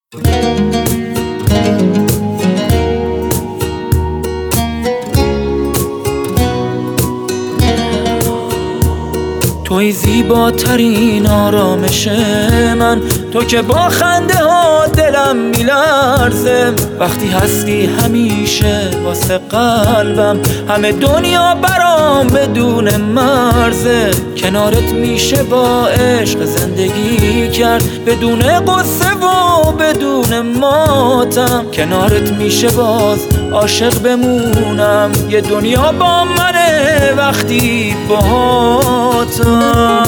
توی زیباترین آرامش من، تو که با خنده ها دلم میلرزه. وقتی هستی همیشه واسه قلبم، همه دنیا برام بدون مرزه. کنارت میشه با عشق زندگی کرد، بدون قصه و بدون ماتم. کنارت میشه باز عاشق بمونم، یه دنیا با منه وقتی باهاتم.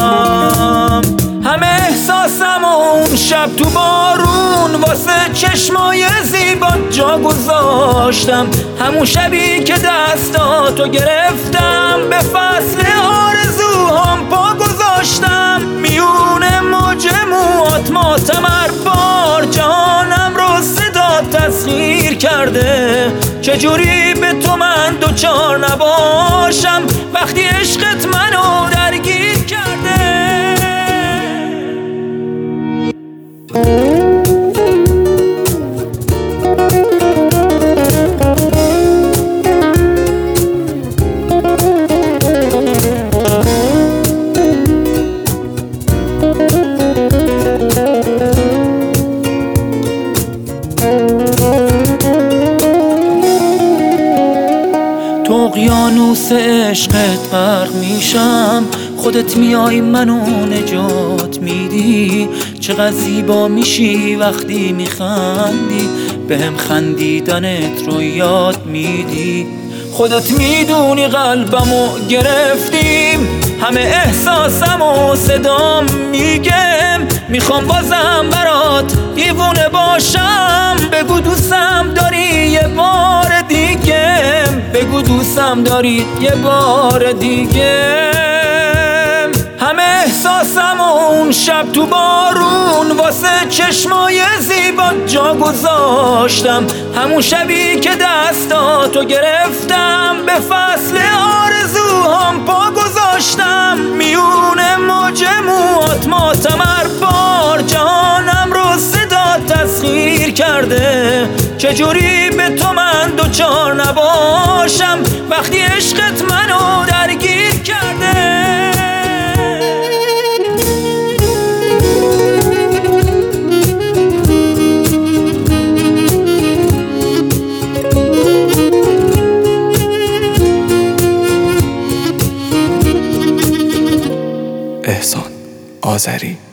همه احساسم اون شب تو بارون واسه چشمای زیبا جا گذاشتم. همون شبی که دستاتو گرفتم، به فصل آرزوهام پا گذاشتم. میونه موج موات ماتم هر بار، جهانم رو صدا تسخیر کرده. چجوری به تو من دوچار نباشم وقتی عشقت منو درگیر کرده. تو اقیانوس عشقت غرق میشم، خودت میای منو نجات میدی. چقدر زیبا میشی وقتی میخندی، بهم خندیدنت رو یاد میدی. خودت میدونی قلبمو گرفتیم، همه احساسمو صدام میگم. میخوام بازم برات دیوونه باشم، بگو دوستم داری یه بار دیگه، بگو دوستم داری یه بار دیگه. همه احساسم اون شب تو بارون واسه چشمای زیبا جا گذاشتم. همون شبی که دستاتو گرفتم، به فصل آرزوهام پا گذاشتم. میونه موج موات ماتم هر بار، جهانم رو صدا تسخیر کرده. چجوری به تو من دوچار نباشم وقتی عشقت منو درگیر کرده. احسان آذری.